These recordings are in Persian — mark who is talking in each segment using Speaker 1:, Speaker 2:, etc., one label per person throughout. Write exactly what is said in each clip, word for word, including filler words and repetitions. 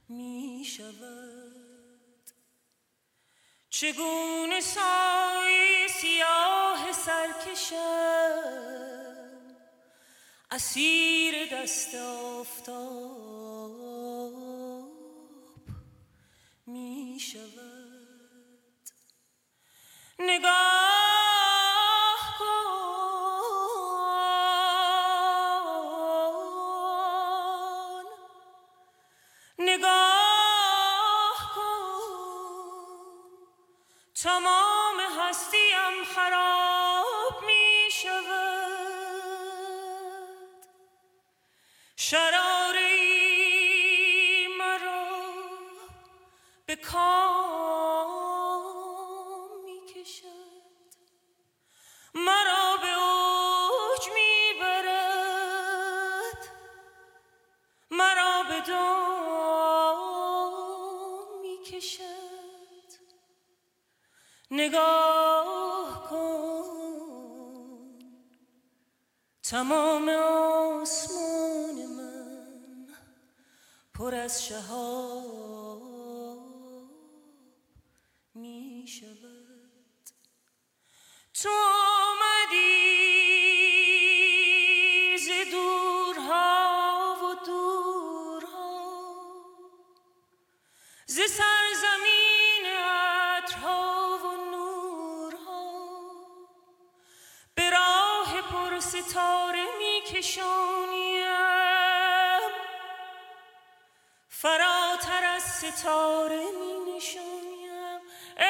Speaker 1: می شود. چگونه سایه سیاه سرکشم اسیر دست آفتاب می شود. نگاه کن، نگاه کن، تمام هستیم خراب می شود. شراری مرا به کام می کشد، مرا به اوج می برد، مرا به دام می کشد. نگاه کن، تمام آسمان من پر از شهاب می شود. تو آمدی ز دورها و دورها، ز سرزمین عطرها و نورها، به راه پر ستاره می کشانیم، فراتر از ستاره می نشانیم.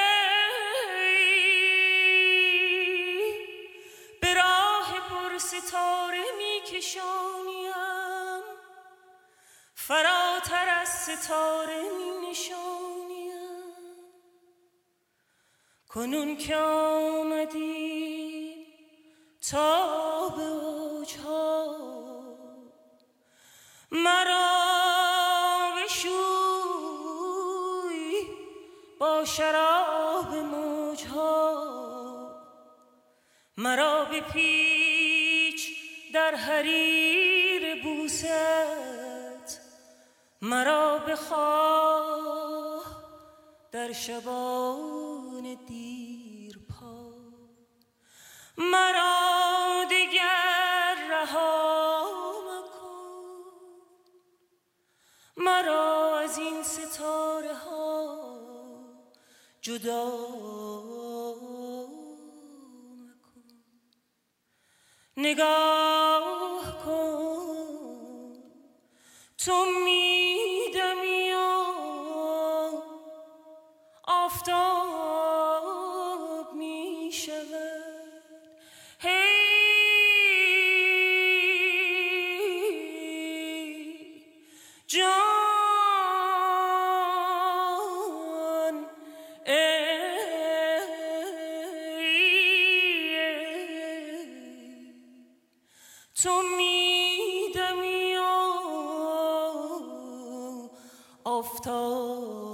Speaker 1: ای به راه پر ستاره می کشانیم، فراتر از ستاره می نشانیم. کنون که آمدیم تا به اوجها، مرا بشوی با شراب موجها، مرا بپیچ در حریر بوست، مرا بخواه در شبان دیرپا، مرا دیگر رها مکن، مرا از این ستاره ها جدا مکن. نگاه کن، تو میدمی و آفتاب می شود. هی جان، ای تو میدمی و آفتاب